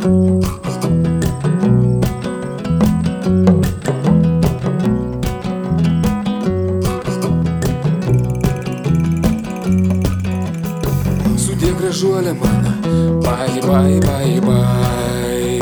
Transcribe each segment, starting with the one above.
Sudie gražuolė mano, bye, bye, bye, bye.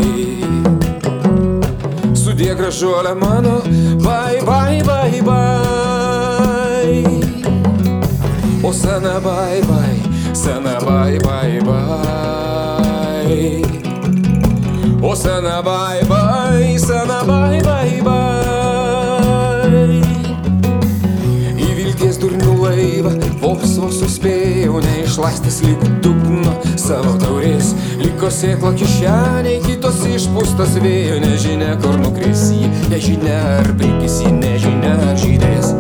Sudie gražuolė mano, bye, bye, bye, bye. O sena bye, bye, sena bye, bye, bye. O sena bye, bye, sena bye, bye, bye. Į vilties durnių laivą vos suspėjau, neišlaistęs liko dugno savo taurės. Liko sėkla kišeniai, kitos išpūstos vėjo, nežinia kur nukris jį, nežinia ar prikis jį, nežinia ar žydės.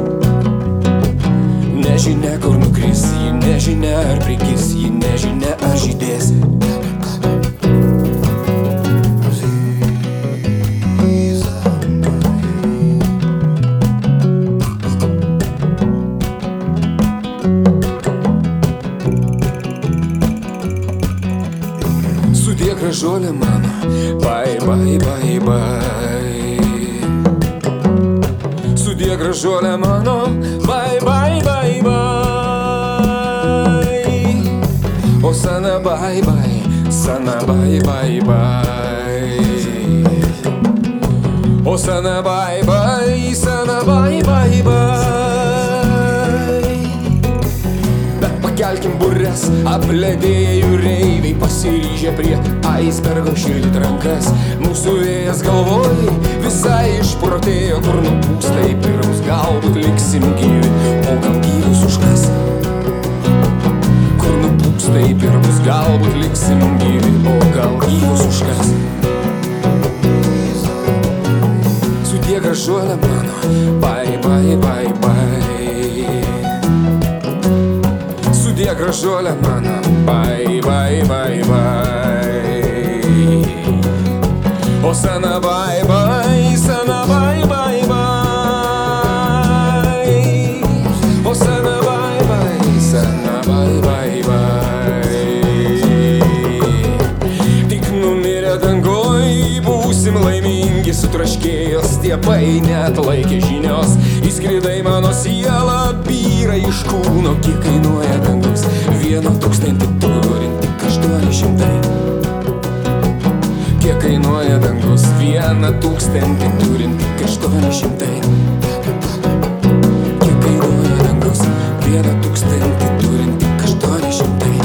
Nežinia kur nukris jį, nežinia ar prikis jį, nežinia ar žydės. Sudie gražuolė mano, bye, bye, bye, bye. Sudie gražuolė mano, bye, bye, bye, bye. O sena bye, bye, sena bye, bye, bye. O sena bye, bye, sena bye, bye, bye. Bet pakelkim burres, apledėję jūreiviai, pasiryžę prie aisbergo šildyt rankas. Mūsų vėjas galvoj visai išprotėjo, kur nupūsta į pirmus, galbūt liksim gyvi, o gal gyvus užkas. Kur nupūsta į pirmus, galbūt liksim gyvi, o gal gyvus užkas. Sudie gražuolė mano, bye, bye, bye, bye. Sudie gražuolė mano, bye, bye, bye, bye. O sena bye, bye, sena bye, bye, bye. O sena bye, bye, sena bye, bye, bye. Tik numirę dangoj būsim laimingi, sutraškėjo stiepai, neatlaikė žinios. Įskridai mano sielą, byra iš kūno, kiek kainuoja dangus. 1000 turint tik 800. Kiek kainuoja dangus, 1000 turint tik 800. Kiek kainuoja dangus, 1000 turint tik 800.